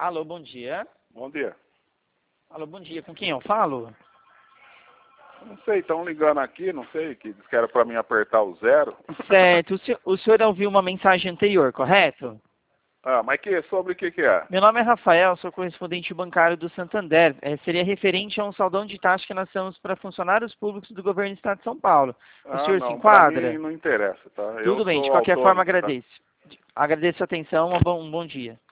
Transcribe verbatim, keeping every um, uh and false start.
Alô, bom dia. Bom dia. Alô, bom dia. Com quem eu falo? Não sei, estão ligando aqui, não sei, que diz que era para mim apertar o zero. Certo. O senhor, o senhor ouviu uma mensagem anterior, correto? Ah, mas que, sobre o que que é? Meu nome é Rafael, sou correspondente bancário do Santander. É, seria referente a um saldão de taxa que nós temos para funcionários públicos do governo do Estado de São Paulo. O Ah, senhor se não, para mim enquadra? não interessa, tá? Eu Tudo bem, de sou qualquer forma autônomo, tá? agradeço. Agradeço a atenção, um bom, um bom dia.